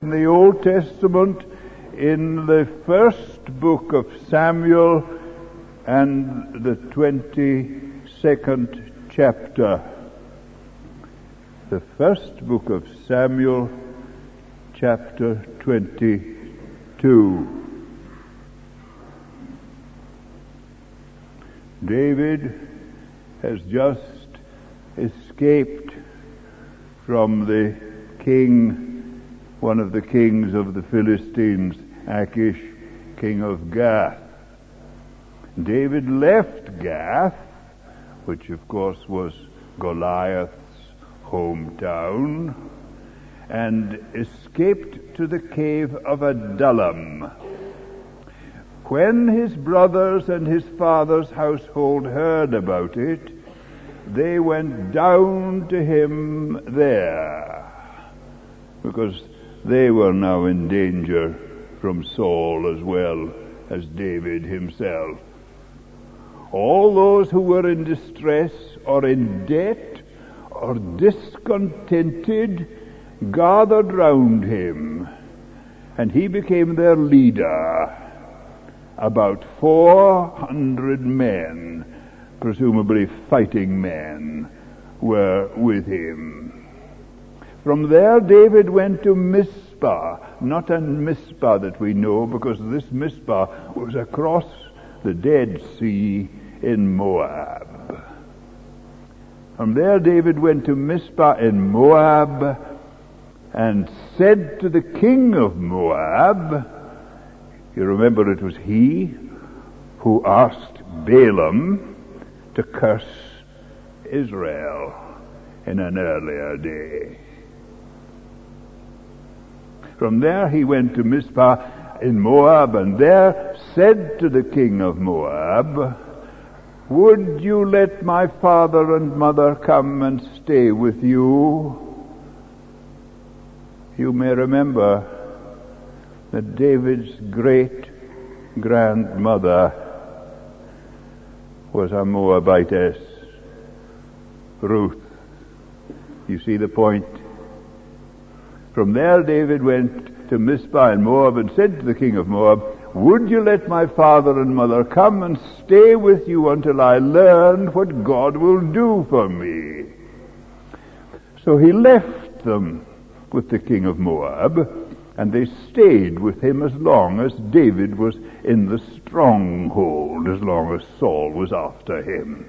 in the Old Testament, in the first book of Samuel and the 22nd chapter. The first book of Samuel, chapter 22. David has just escaped from the king, one of the kings of the Philistines, Achish, king of Gath. David left Gath, which of course was Goliath's hometown, and escaped to the cave of Adullam. When his brothers and his father's household heard about it, they went down to him there, because they were now in danger from Saul as well as David himself. All those who were in distress or in debt or discontented gathered round him, and he became their leader. About 400 men, presumably fighting men, were with him. From there David went to Mizpah, not a Mizpah that we know, because this Mizpah was across the Dead Sea in Moab. From there David went to Mizpah in Moab and said to the king of Moab, you remember it was he who asked Balaam to curse Israel in an earlier day. From there he went to Mizpah in Moab, and there said to the king of Moab, would you let my father and mother come and stay with you? You may remember that David's great-grandmother was a Moabitess, Ruth. You see the point? From there David went to Mizpah in Moab and said to the king of Moab, would you let my father and mother come and stay with you until I learn what God will do for me? So he left them with the king of Moab, and they stayed with him as long as David was in the stronghold, as long as Saul was after him.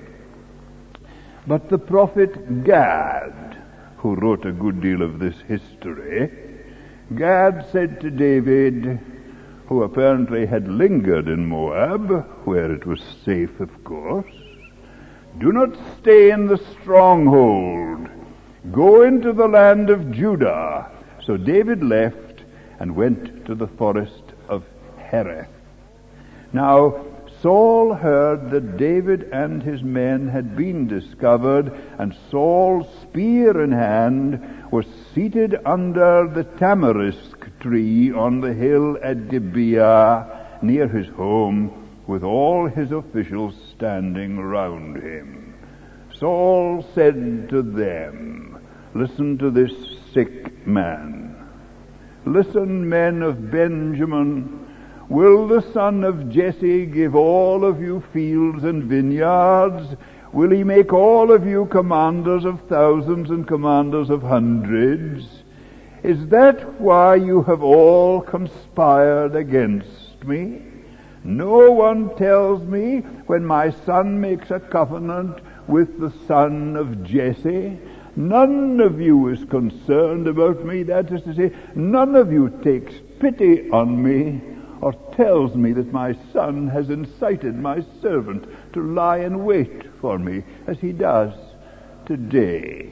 But the prophet Gad, who wrote a good deal of this history, Gad said to David, who apparently had lingered in Moab, where it was safe, of course, do not stay in the stronghold. Go into the land of Judah. So David left and went to the forest of Hereth. Now, Saul heard that David and his men had been discovered, and Saul, spear in hand, was seated under the tamarisk tree on the hill at Gibeah, near his home, with all his officials standing round him. Saul said to them, listen to this sick man. Listen, men of Benjamin, will the son of Jesse give all of you fields and vineyards? Will he make all of you commanders of thousands and commanders of hundreds? Is that why you have all conspired against me? No one tells me when my son makes a covenant with the son of Jesse. None of you is concerned about me. That is to say, none of you takes pity on me or tells me that my son has incited my servant to lie in wait for me, as he does today.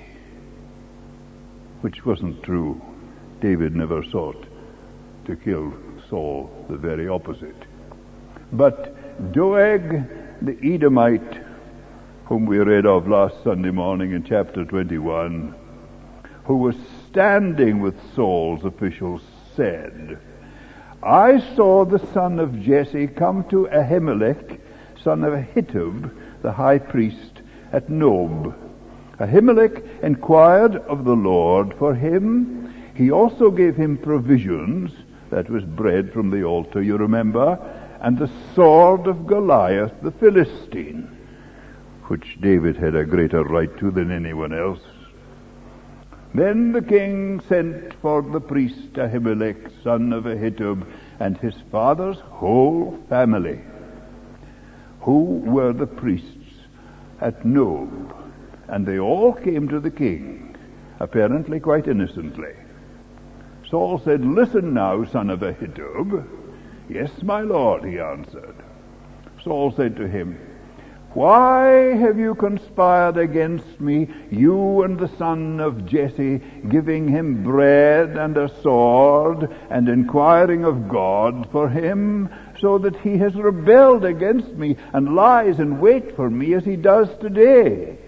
Which wasn't true. David never sought to kill Saul, the very opposite. But Doeg the Edomite, whom we read of last Sunday morning in chapter 21, who was standing with Saul's officials, said, I saw the son of Jesse come to Ahimelech, son of Ahitub, the high priest, at Nob. Ahimelech inquired of the Lord for him. He also gave him provisions, that was bread from the altar, you remember, and the sword of Goliath the Philistine, which David had a greater right to than anyone else. Then the king sent for the priest Ahimelech, son of Ahitub, and his father's whole family, who were the priests at Nob, and they all came to the king, apparently quite innocently. Saul said, "Listen now, son of Ahitub." "Yes, my lord," he answered. Saul said to him, "Why have you conspired against me, you and the son of Jesse, giving him bread and a sword, and inquiring of God for him, so that he has rebelled against me, and lies in wait for me as he does today?"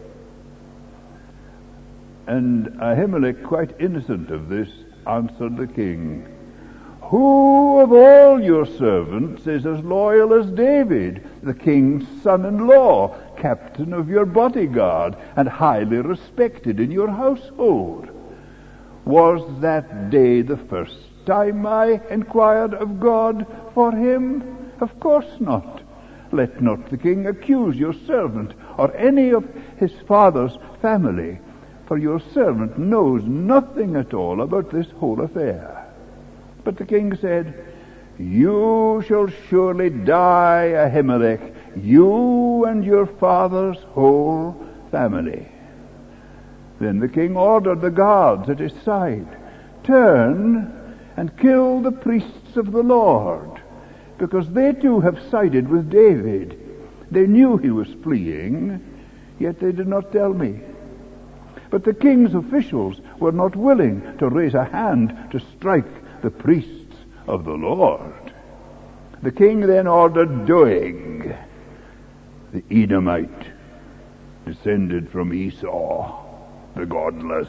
And Ahimelech, quite innocent of this, answered the king, "Who of all your servants is as loyal as David, the king's son-in-law, captain of your bodyguard, and highly respected in your household? Was that day the first time I inquired of God for him? Of course not. Let not the king accuse your servant or any of his father's family, for your servant knows nothing at all about this whole affair." But the king said, "You shall surely die, Ahimelech, you and your father's whole family." Then the king ordered the guards at his side, "Turn and kill the priests of the Lord, because they too have sided with David. They knew he was fleeing, yet they did not tell me." But the king's officials were not willing to raise a hand to strike the priests of the Lord. The king then ordered Doeg, the Edomite, descended from Esau, the godless,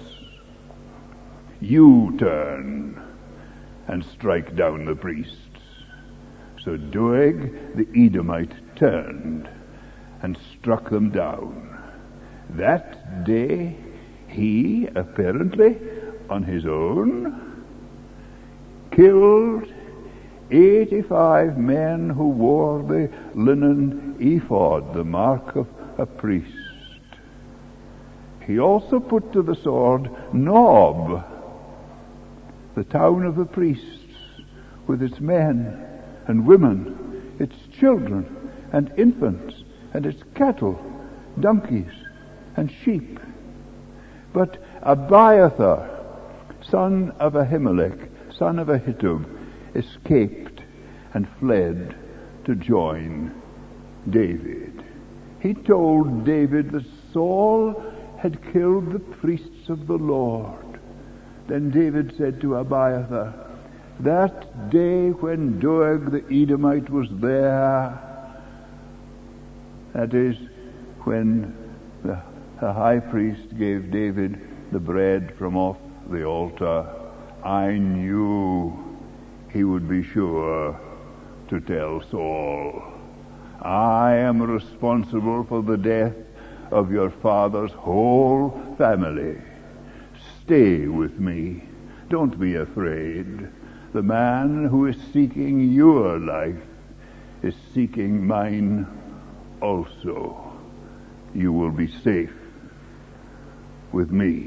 "You turn and strike down the priests." So Doeg, the Edomite, turned and struck them down. That day he, apparently on his own, killed 85 men who wore the linen ephod, the mark of a priest. He also put to the sword Nob, the town of the priests, with its men and women, its children and infants, and its cattle, donkeys, and sheep. But Abiathar, son of Ahimelech, son of Ahitub, escaped and fled to join David. He told David that Saul had killed the priests of the Lord. Then David said to Abiathar, "That day when Doeg the Edomite was there," that is, when the high priest gave David the bread from off the altar, "I knew he would be sure to tell Saul, 'I am responsible for the death of your father's whole family. Stay with me. Don't be afraid. The man who is seeking your life is seeking mine also. You will be safe with me.'"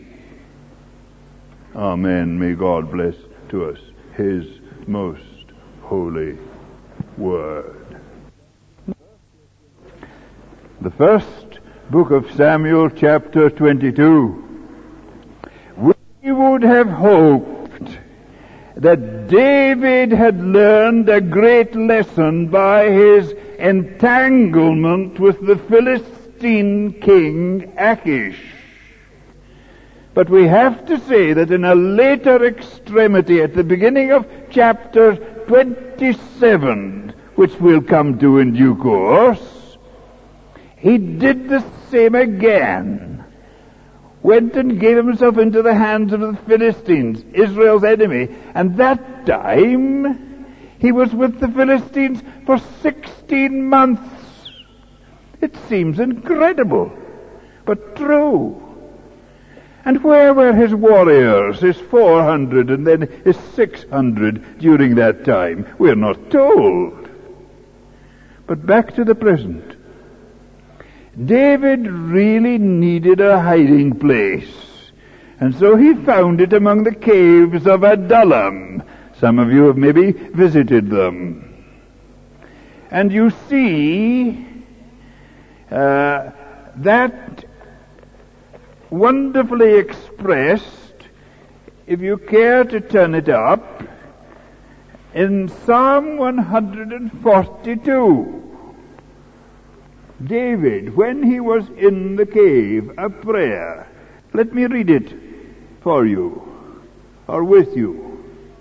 Amen. May God bless to us his most holy word. The first book of Samuel, chapter 22. We would have hoped that David had learned a great lesson by his entanglement with the Philistine king Achish. But we have to say that in a later extremity, at the beginning of chapter 27, which we'll come to in due course, he did the same again. Went and gave himself into the hands of the Philistines, Israel's enemy, and that time he was with the Philistines for 16 months. It seems incredible, but true. And where were his warriors, his 400 and then his 600 during that time? We're not told. But back to the present. David really needed a hiding place. And so he found it among the caves of Adullam. Some of you have maybe visited them. And you see that wonderfully expressed, if you care to turn it up, in Psalm 142. David, when he was in the cave, a prayer. Let me read it for you, or with you.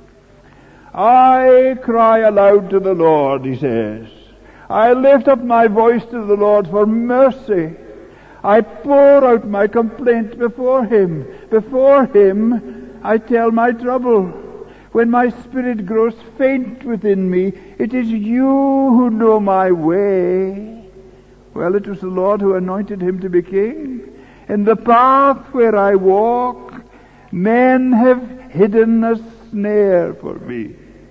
I cry aloud to the Lord, he says. I lift up my voice to the Lord for mercy. I pour out my complaint before him. Before him I tell my trouble. When my spirit grows faint within me, it is you who know my way. Well, it was the Lord who anointed him to be king. In the path where I walk, men have hidden a snare for me.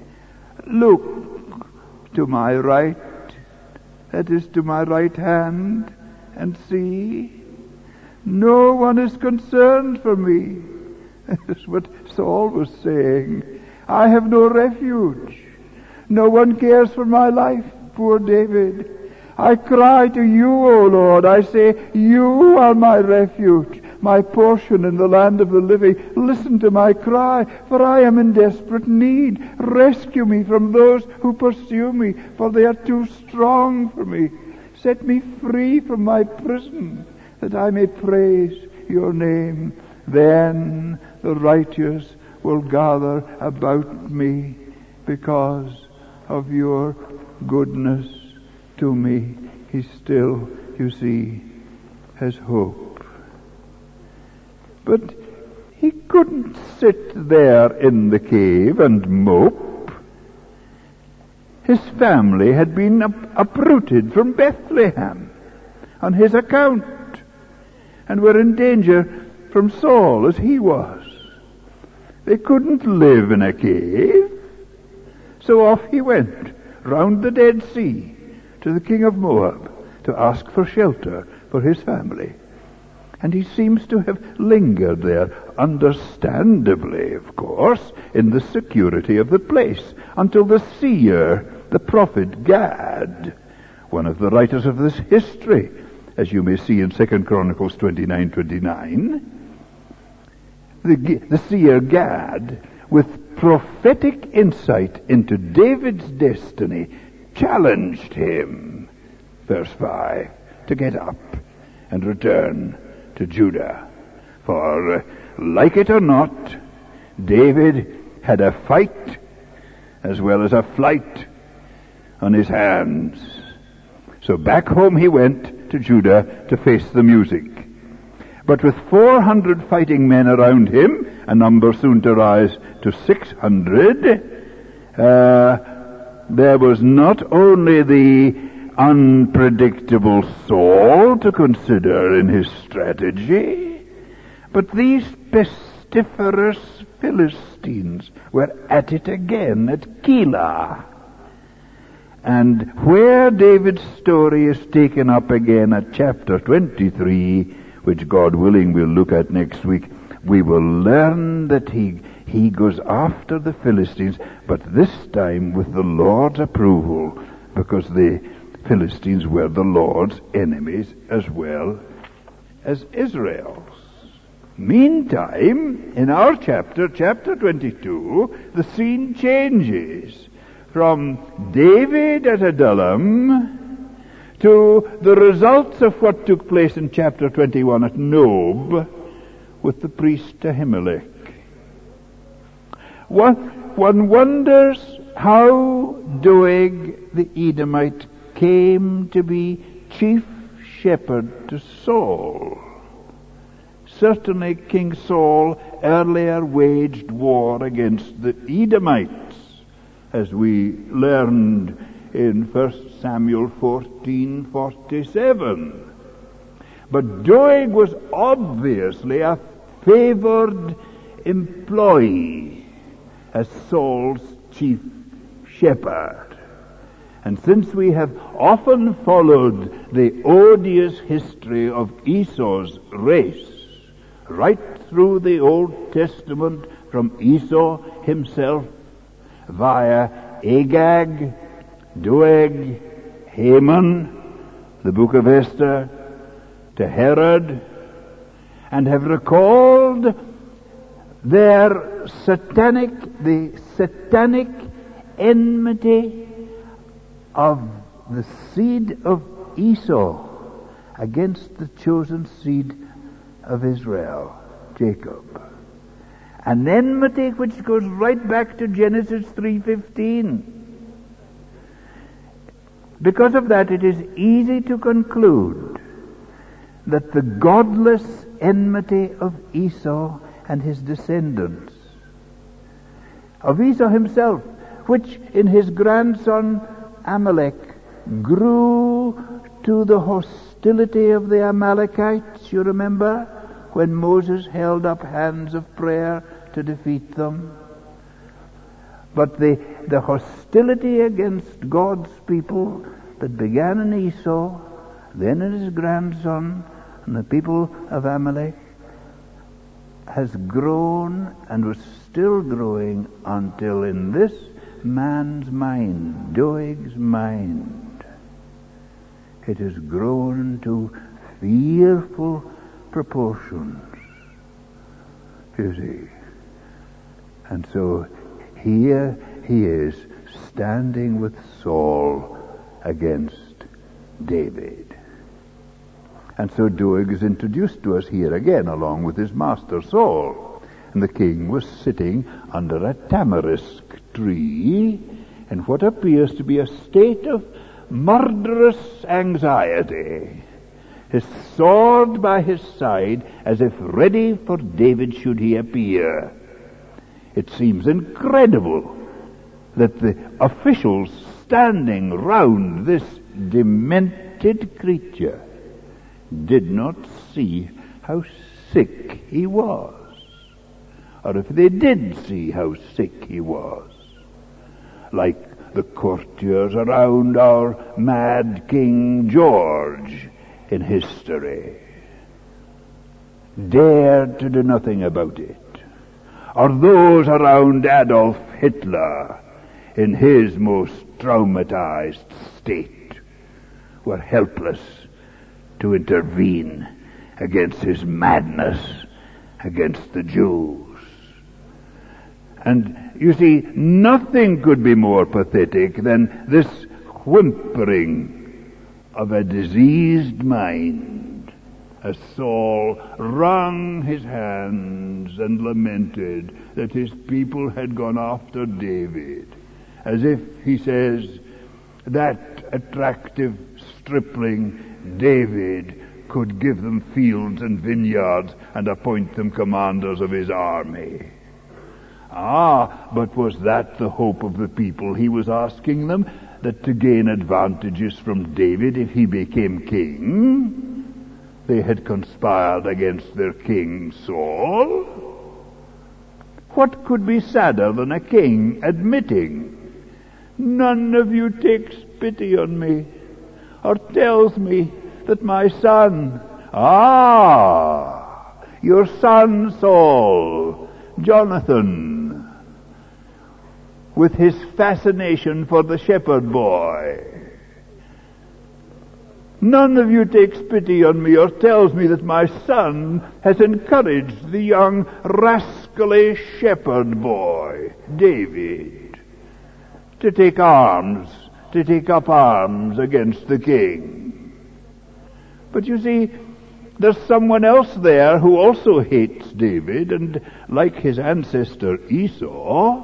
Look to my right, that is to my right hand, and see. No one is concerned for me. That is what Saul was saying. I have no refuge. No one cares for my life, poor David. I cry to you, O Lord. I say, you are my refuge, my portion in the land of the living. Listen to my cry, for I am in desperate need. Rescue me from those who pursue me, for they are too strong for me. Set me free from my prison, that I may praise your name. Then the righteous will gather about me because of your goodness to me. He still, you see, has hope. But he couldn't sit there in the cave and mope. His family had been uprooted from Bethlehem on his account, and were in danger from Saul as he was. They couldn't live in a cave. So off he went round the Dead Sea to the king of Moab to ask for shelter for his family. And he seems to have lingered there, understandably, of course, in the security of the place, until the seer, the prophet Gad, one of the writers of this history, as you may see in 2 Chronicles 29:29, the seer Gad, with prophetic insight into David's destiny, challenged him, verse 5, to get up and return to Judah. For, like it or not, David had a fight as well as a flight on his hands. So back home he went to Judah to face the music. But with 400 fighting men around him, a number soon to rise to 600, there was not only the unpredictable Saul to consider in his strategy, but these pestiferous Philistines were at it again at Keilah. And where David's story is taken up again at chapter 23, which God willing we'll look at next week, we will learn that he goes after the Philistines, but this time with the Lord's approval, because the Philistines were the Lord's enemies as well as Israel's. Meantime, in our chapter 22, the scene changes from David at Adullam to the results of what took place in chapter 21 at Nob with the priest Ahimelech. One wonders how Doeg the Edomite came to be chief shepherd to Saul. Certainly King Saul earlier waged war against the Edomites, as we learned in 1 Samuel 14:47. But Doeg was obviously a favored employee as Saul's chief shepherd. And since we have often followed the odious history of Esau's race, right through the Old Testament, from Esau himself, via Agag, Doeg, Haman, the book of Esther, to Herod, and have recalled the satanic enmity of the seed of Esau against the chosen seed of Israel, Jacob. An enmity which goes right back to Genesis 3:15. Because of that, it is easy to conclude that the godless enmity of Esau and his descendants, of Esau himself, which in his grandson Amalek grew to the hostility of the Amalekites, you remember, when Moses held up hands of prayer to defeat them. But the hostility against God's people that began in Esau, then in his grandson, and the people of Amalek, has grown and was still growing until in this man's mind, Doeg's mind, it has grown to fearful proportions, you see. And so here he is standing with Saul against David. And so Doeg is introduced to us here again, along with his master Saul. And the king was sitting under a tamarisk tree in what appears to be a state of murderous anxiety, his sword by his side, as if ready for David should he appear. It seems incredible that the officials standing round this demented creature did not see how sick he was. Or if they did see how sick he was, like the courtiers around our mad King George in history, dared to do nothing about it. Or those around Adolf Hitler in his most traumatized state were helpless to intervene against his madness against the Jews. And you see, nothing could be more pathetic than this whimpering of a diseased mind, as Saul wrung his hands and lamented that his people had gone after David, as if, he says, that attractive stripling David could give them fields and vineyards and appoint them commanders of his army. But was that the hope of the people? He was asking them that to gain advantages from David if he became king, they had conspired against their king Saul. What could be sadder than a king admitting, "None of you takes pity on me, or tells me that my son, your son Saul, Jonathan, with his fascination for the shepherd boy, none of you takes pity on me or tells me that my son has encouraged the young rascally shepherd boy, David, to take up arms against the king." But you see, there's someone else there who also hates David, and like his ancestor Esau,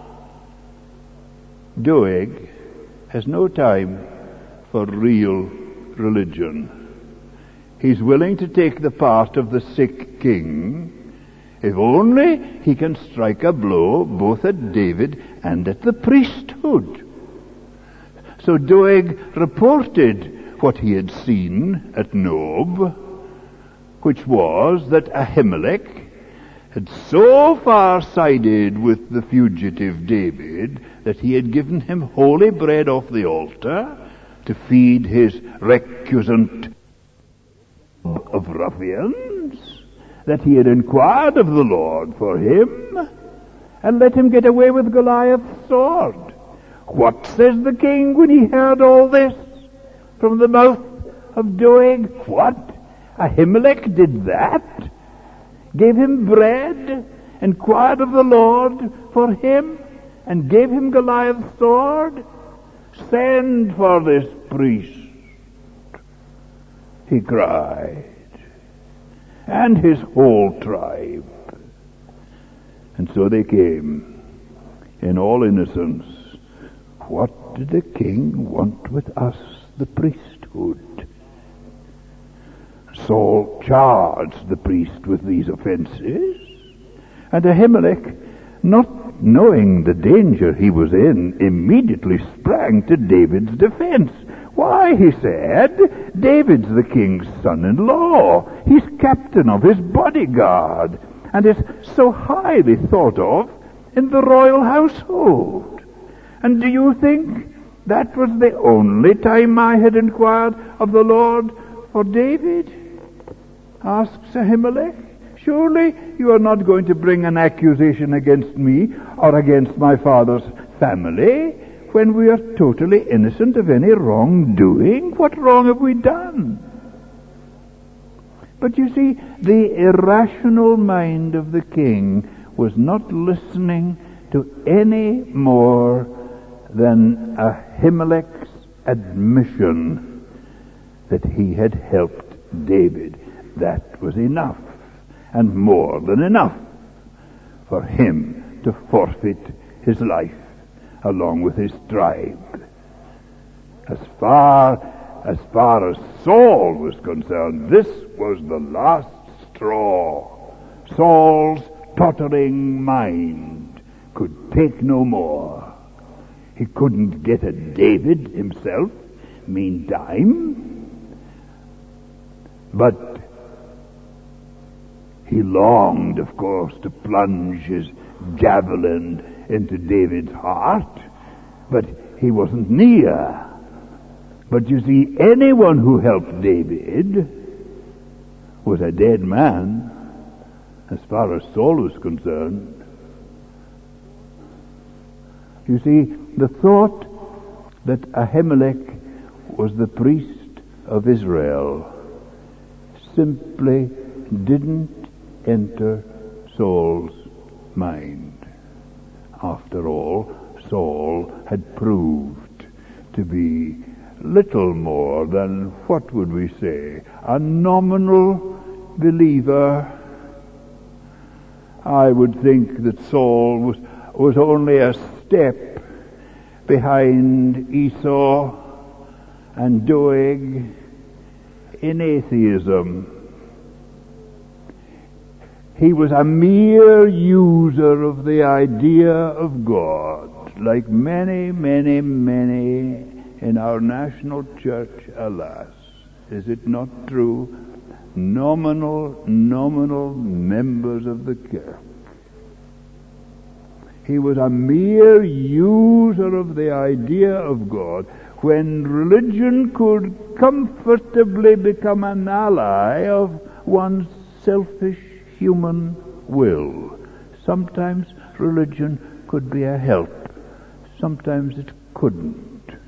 Doeg has no time for real religion. He's willing to take the part of the sick king if only he can strike a blow both at David and at the priesthood. So Doeg reported what he had seen at Nob, which was that Ahimelech had so far sided with the fugitive David that he had given him holy bread off the altar to feed his recusant of ruffians, that he had inquired of the Lord for him and let him get away with Goliath's sword. What says the king when he heard all this from the mouth of Doeg? What? Ahimelech did that? Gave him bread, inquired of the Lord for him, and gave him Goliath's sword? Send for this priest, he cried, and his whole tribe. And so they came, in all innocence. What did the king want with us, the priesthood? Saul charged the priest with these offenses, and Ahimelech, not knowing the danger he was in, immediately sprang to David's defense. Why, he said, David's the king's son-in-law. He's captain of his bodyguard, and is so highly thought of in the royal household. And do you think that was the only time I had inquired of the Lord for David? Asks Ahimelech. Surely you are not going to bring an accusation against me or against my father's family when we are totally innocent of any wrongdoing? What wrong have we done? But you see, the irrational mind of the king was not listening to any more than Ahimelech's admission that he had helped David. That was enough, and more than enough, for him to forfeit his life along with his tribe. As far as Saul was concerned, this was the last straw. Saul's tottering mind could take no more. He couldn't get at David himself, meantime, but he longed, of course, to plunge his javelin into David's heart, but he wasn't near. But you see, anyone who helped David was a dead man, as far as Saul was concerned. You see, the thought that Ahimelech was the priest of Israel simply didn't enter Saul's mind. After all, Saul had proved to be little more than, what would we say, a nominal believer. I would think that Saul was only a step behind Esau and Doeg in atheism. He was a mere user of the idea of God, like many, many, many in our national church, alas. Is it not true? Nominal members of the church. He was a mere user of the idea of God, when religion could comfortably become an ally of one's selfish human will. Sometimes religion could be a help. Sometimes it couldn't.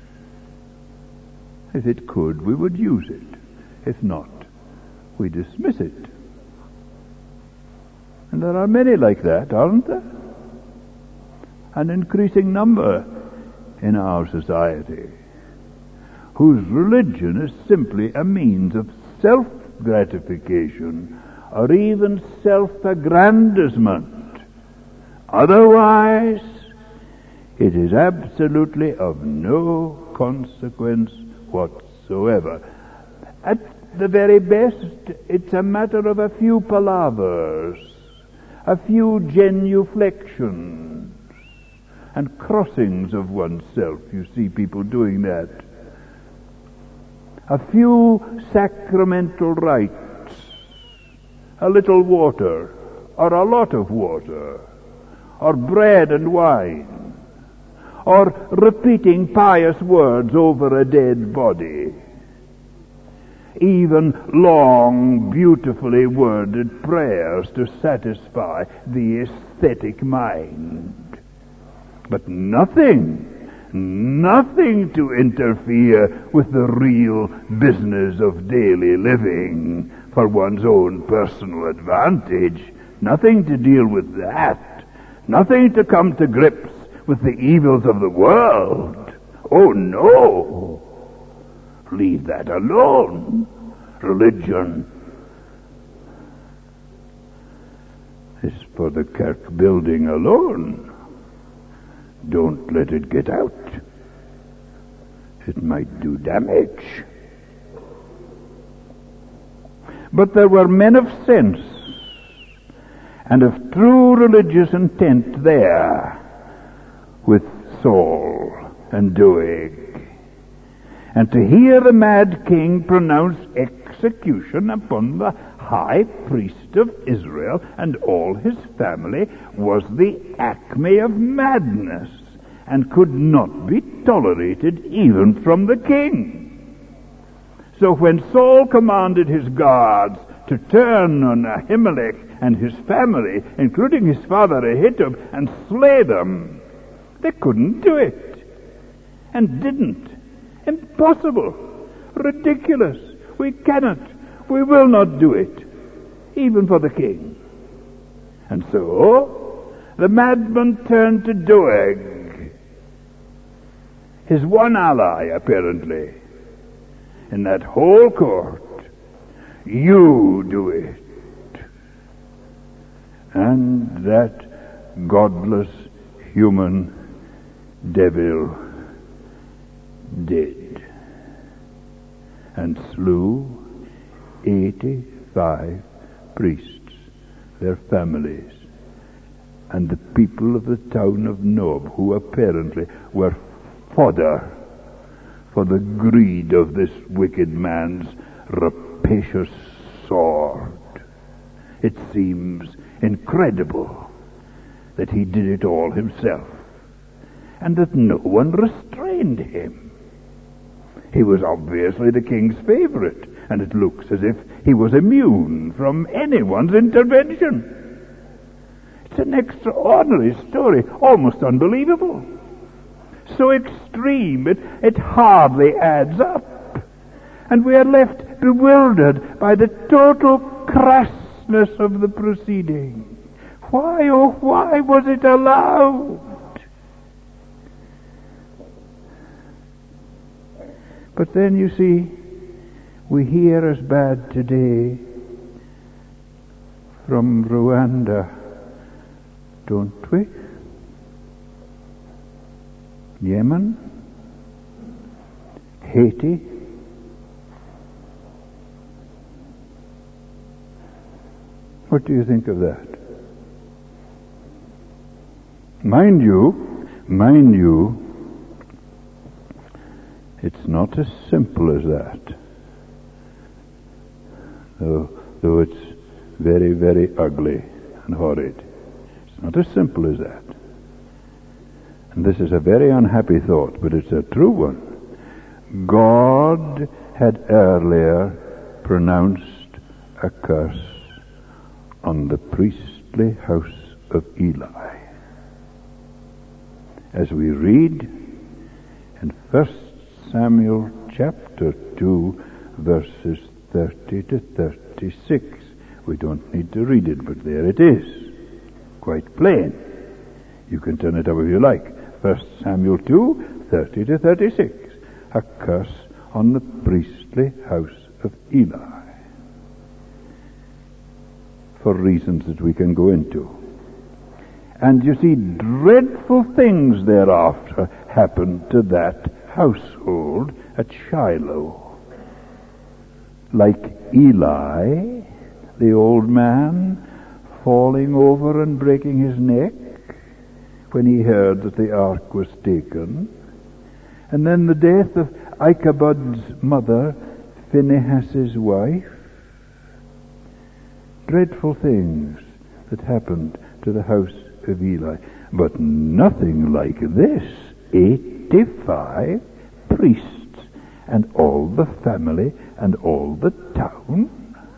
If it could, we would use it. If not, we dismiss it. And there are many like that, aren't there? An increasing number in our society, whose religion is simply a means of self-gratification or even self-aggrandizement. Otherwise, it is absolutely of no consequence whatsoever. At the very best, it's a matter of a few palavers, a few genuflections, and crossings of oneself. You see people doing that. A few sacramental rites, a little water or a lot of water, or bread and wine, or repeating pious words over a dead body. Even long, beautifully worded prayers to satisfy the aesthetic mind. But nothing to interfere with the real business of daily living for one's own personal advantage. Nothing to deal with that. Nothing to come to grips with the evils of the world. Oh no! Leave that alone. Religion is for the kirk building alone. Don't let it get out. It might do damage. But there were men of sense and of true religious intent there with Saul and Doeg. And to hear the mad king pronounce execution upon the high priest of Israel and all his family was the acme of madness, and could not be tolerated even from the king. So when Saul commanded his guards to turn on Ahimelech and his family, including his father Ahitub, and slay them, they couldn't do it, and didn't. Impossible. Ridiculous. We cannot. We will not do it, even for the king. And so, the madman turned to Doeg, his one ally, apparently, in that whole court. You do it. And that godless human devil did, and slew 85 priests, their families, and the people of the town of Nob, who apparently were fodder for the greed of this wicked man's rapacious sword. It seems incredible that he did it all himself, and that no one restrained him. He was obviously the king's favorite, and it looks as if he was immune from anyone's intervention. It's an extraordinary story, almost unbelievable. So extreme, it hardly adds up. And we are left bewildered by the total crassness of the proceeding. Why, oh why was it allowed? But then, you see, we hear as bad today from Rwanda, don't we? Yemen, Haiti. What do you think of that? Mind you, it's not as simple as that. Though it's very, very ugly and horrid. It's not as simple as that. And this is a very unhappy thought, but it's a true one. God had earlier pronounced a curse on the priestly house of Eli. As we read in 1 Samuel chapter 2, verses 30 to 36. We don't need to read it, but there it is. Quite plain. You can turn it up if you like. 1 Samuel 2, 30 to 36. A curse on the priestly house of Eli. For reasons that we can go into. And you see, dreadful things thereafter happened to that household at Shiloh. Like Eli, the old man, falling over and breaking his neck when he heard that the ark was taken. And then the death of Ichabod's mother, Phinehas's wife. Dreadful things that happened to the house of Eli. But nothing like this. 85 priests, and all the family, and all the town.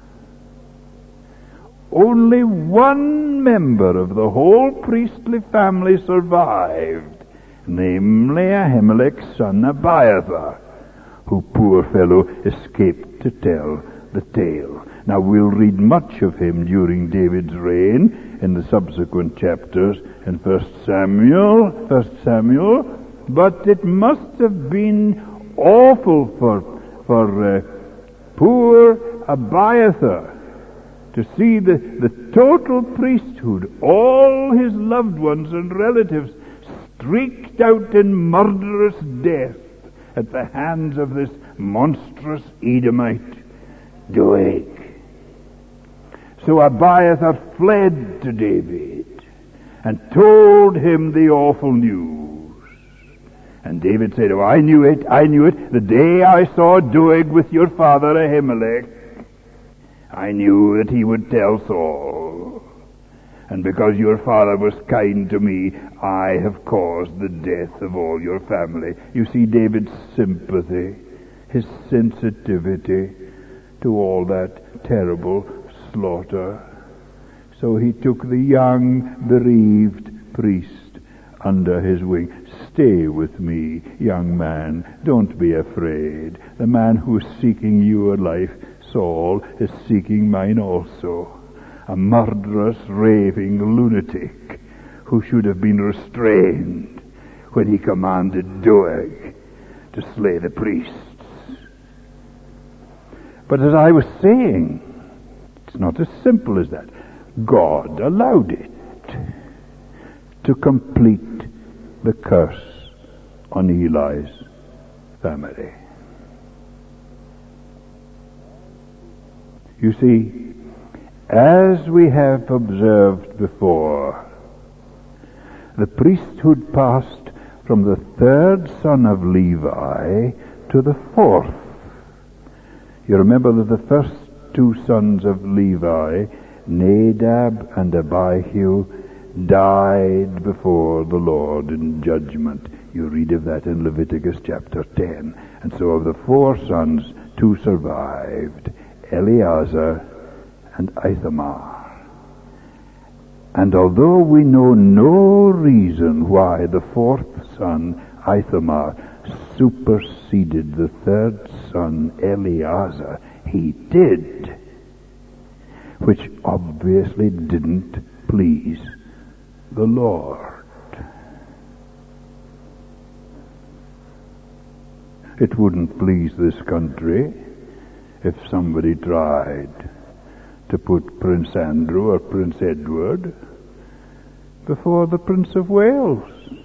Only one member of the whole priestly family survived, namely Ahimelech's son Abiathar, who, poor fellow, escaped to tell the tale. Now, we'll read much of him during David's reign in the subsequent chapters in 1 Samuel, but it must have been awful for poor Abiathar to see the total priesthood, all his loved ones and relatives, streaked out in murderous death at the hands of this monstrous Edomite, Doeg. So Abiathar fled to David and told him the awful news. And David said, "Oh, I knew it. The day I saw Doeg with your father Ahimelech, I knew that he would tell Saul. And because your father was kind to me, I have caused the death of all your family." You see David's sympathy, his sensitivity to all that terrible slaughter. So he took the young, bereaved priest under his wing. "Stay with me, young man. Don't be afraid. The man who is seeking your life, Saul, is seeking mine also. A murderous, raving lunatic who should have been restrained when he commanded Doeg to slay the priests." But as I was saying, it's not as simple as that. God allowed it to complete the curse on Eli's family. You see, as we have observed before, the priesthood passed from the third son of Levi to the fourth. You remember that the first two sons of Levi, Nadab and Abihu, died before the Lord in judgment. You read of that in Leviticus chapter 10. And so of the four sons, two survived, Eleazar and Ithamar. And although we know no reason why the fourth son, Ithamar, superseded the third son, Eleazar, he did, which obviously didn't please the Lord. It wouldn't please this country if somebody tried to put Prince Andrew or Prince Edward before the Prince of Wales.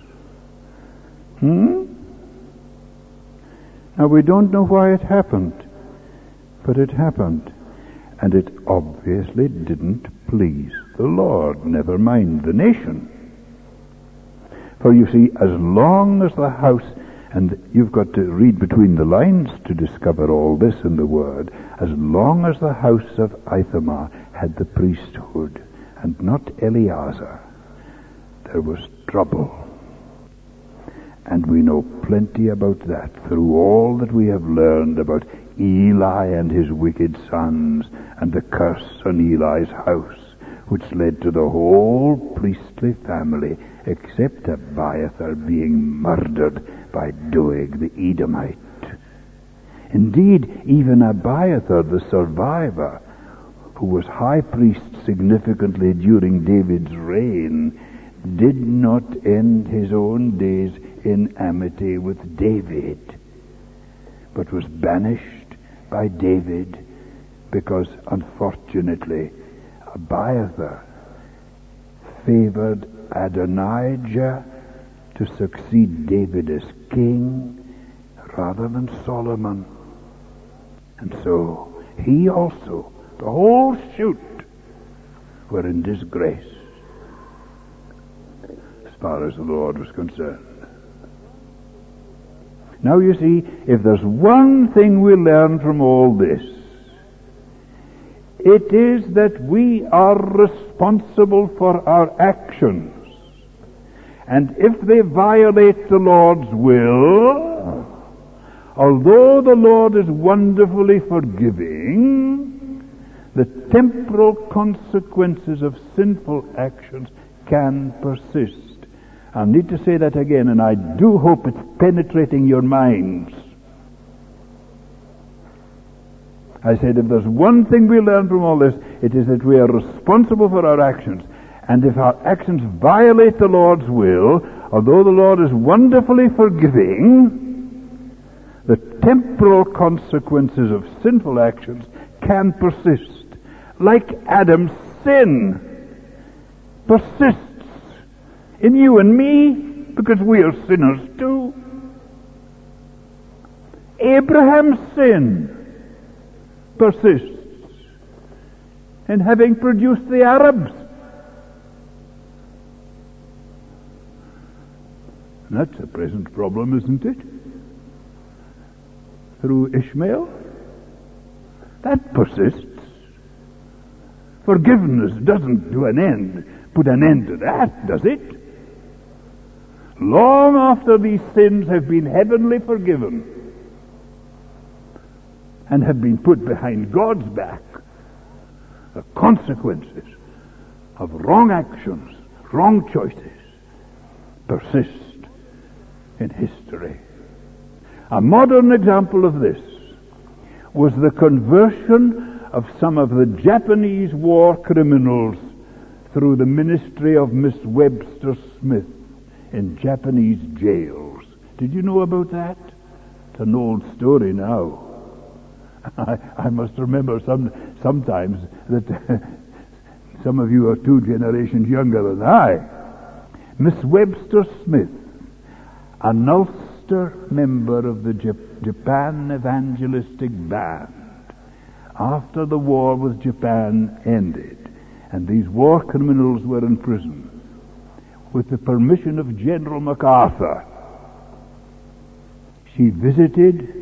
Now, we don't know why it happened, but it happened, and it obviously didn't please the Lord, never mind the nation. For you see, as long as the house, and you've got to read between the lines to discover all this in the Word, as long as the house of Ithamar had the priesthood and not Eleazar, there was trouble. And we know plenty about that through all that we have learned about Eli and his wicked sons and the curse on Eli's house, which led to the whole priestly family, except Abiathar, being murdered by Doeg the Edomite. Indeed, even Abiathar, the survivor, who was high priest significantly during David's reign, did not end his own days in amity with David, but was banished by David because, unfortunately, Abiathar favored Adonijah to succeed David as king rather than Solomon. And so he also, the whole shoot, were in disgrace as far as the Lord was concerned. Now you see, if there's one thing we learn from all this, It is that we are responsible for our actions. And if they violate the Lord's will, although the Lord is wonderfully forgiving, the temporal consequences of sinful actions can persist. I need to say that again, and I do hope it's penetrating your minds. I said, if there's one thing we learn from all this, it is that we are responsible for our actions. And if our actions violate the Lord's will, although the Lord is wonderfully forgiving, the temporal consequences of sinful actions can persist. Like Adam's sin persists in you and me, because we are sinners too. Abraham's sin persists in having produced the Arabs. That's a present problem, isn't it? Through Ishmael. That persists. Forgiveness doesn't put an end to that, does it? Long after these sins have been heavenly forgiven and have been put behind God's back, the consequences of wrong actions, wrong choices, persist in history. A modern example of this was the conversion of some of the Japanese war criminals through the ministry of Miss Webster Smith in Japanese jails. Did you know about that? It's an old story now. I must remember sometimes that some of you are 2 generations younger than I. Miss Webster Smith, an Ulster member of the Japan Evangelistic Band, after the war with Japan ended, and these war criminals were in prison, with the permission of General MacArthur, she visited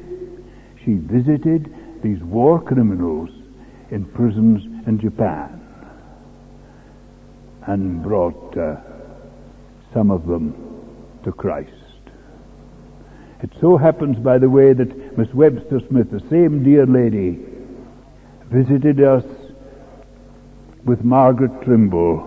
these war criminals in prisons in Japan and brought some of them to Christ. It so happens, by the way, that Miss Webster Smith, the same dear lady, visited us with Margaret Trimble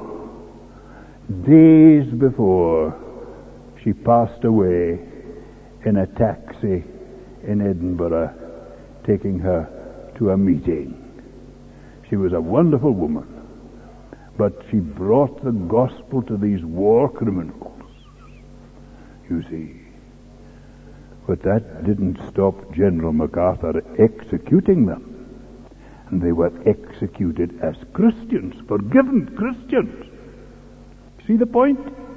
days before she passed away in a taxi in Edinburgh, taking her to a meeting. She was a wonderful woman, but she brought the gospel to these war criminals, you see. But that didn't stop General MacArthur executing them. And they were executed as Christians, forgiven Christians. See the point?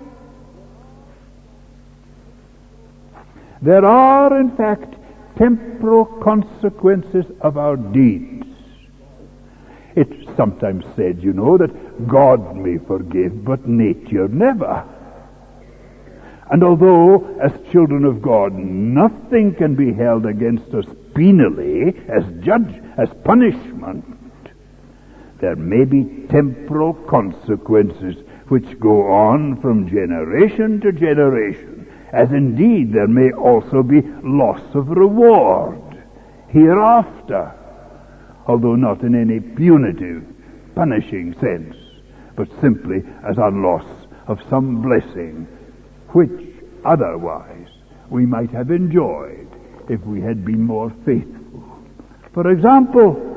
There are, in fact, temporal consequences of our deeds. It's sometimes said, you know, that God may forgive, but nature never. And although, as children of God, nothing can be held against us penally as punishment, there may be temporal consequences which go on from generation to generation, as indeed there may also be loss of reward hereafter, although not in any punitive, punishing sense, but simply as a loss of some blessing which otherwise we might have enjoyed if we had been more faithful. For example,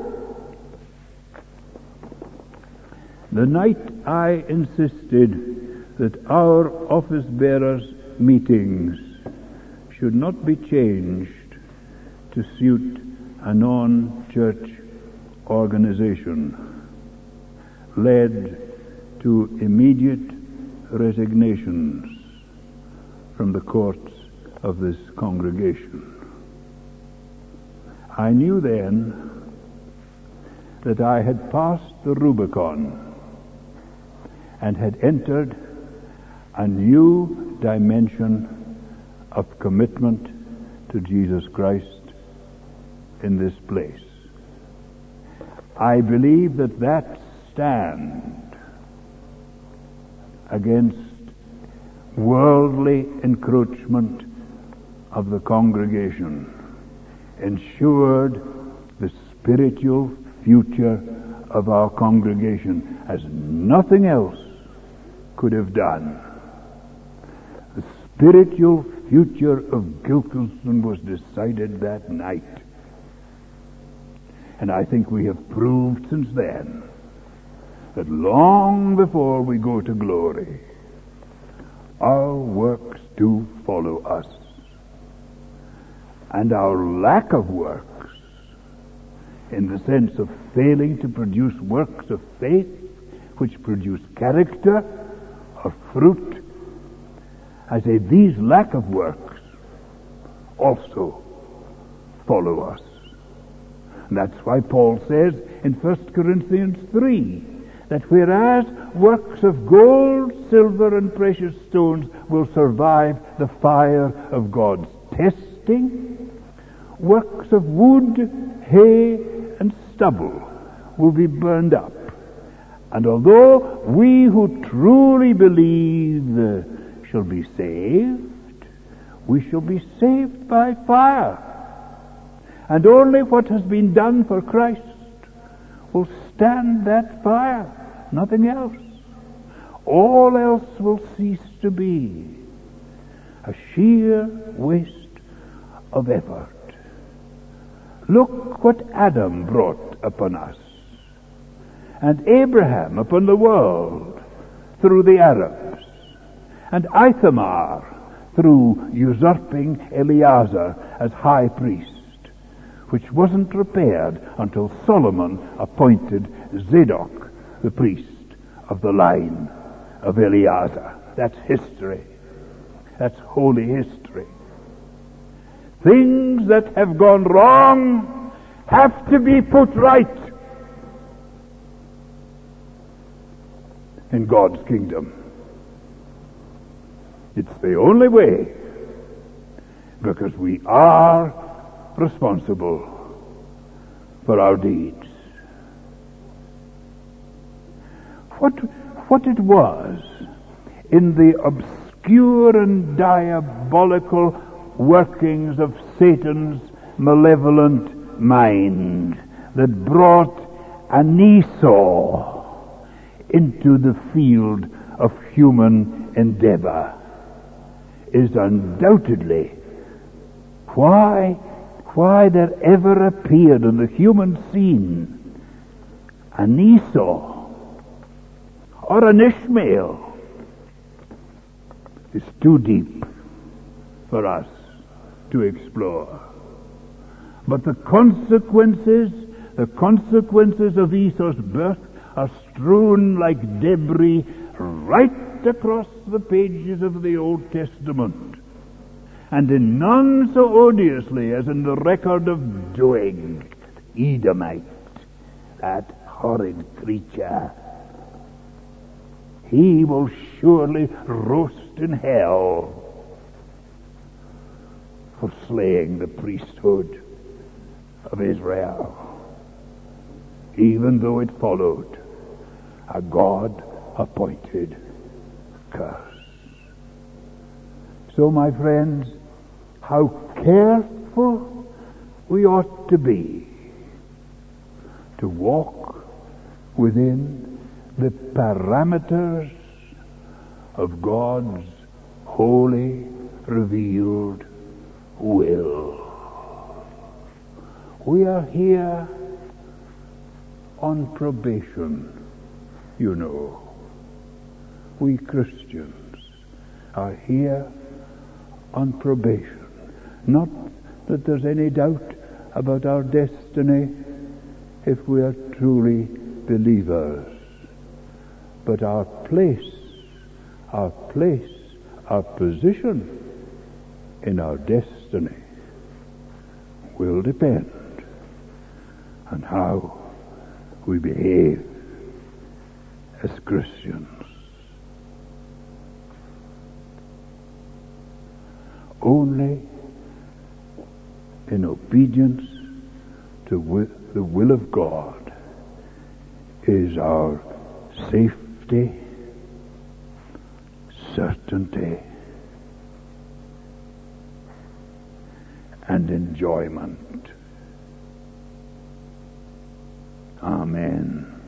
the night I insisted that our office bearers' meetings should not be changed to suit a non-church organization, led to immediate resignations from the courts of this congregation. I knew then that I had passed the Rubicon and had entered a new dimension of commitment to Jesus Christ in this place. I believe that stand against worldly encroachment of the congregation ensured the spiritual future of our congregation as nothing else could have done. The spiritual future of Gilkilston was decided that night. And I think we have proved since then that long before we go to glory, our works do follow us. And our lack of works, in the sense of failing to produce works of faith which produce character or fruit, I say these lack of works also follow us. And that's why Paul says in 1 Corinthians 3 that whereas works of gold, silver, and precious stones will survive the fire of God's testing, works of wood, hay, and stubble will be burned up. And although we who truly believe shall be saved, we shall be saved by fire. And only what has been done for Christ will stand that fire, nothing else. All else will cease to be a sheer waste of effort. Look what Adam brought upon us, and Abraham upon the world through the Arabs, and Ithamar through usurping Eleazar as high priest, which wasn't repaired until Solomon appointed Zadok the priest of the line of Eleazar. That's history. That's holy history. Things that have gone wrong have to be put right in God's kingdom. It's the only way, because we are responsible for our deeds. What it was in the obscure and diabolical workings of Satan's malevolent mind that brought an Esau into the field of human endeavor is undoubtedly why there ever appeared on the human scene an Esau or an Ishmael is too deep for us to explore. But the consequences of Esau's birth are strewn like debris right across the pages of the Old Testament, and in none so odiously as in the record of Doeg, Edomite, that horrid creature. He will surely roast in hell for slaying the priesthood of Israel, even though it followed a God-appointed curse. So, my friends, how careful we ought to be to walk within the parameters of God's holy, revealed will. We are here on probation, you know. We Christians are here on probation. Not that there's any doubt about our destiny if we are truly believers, but our position in our destiny will depend on how we behave as Christians. Only in obedience to the will of God is our safety, certainty, and enjoyment. Amen.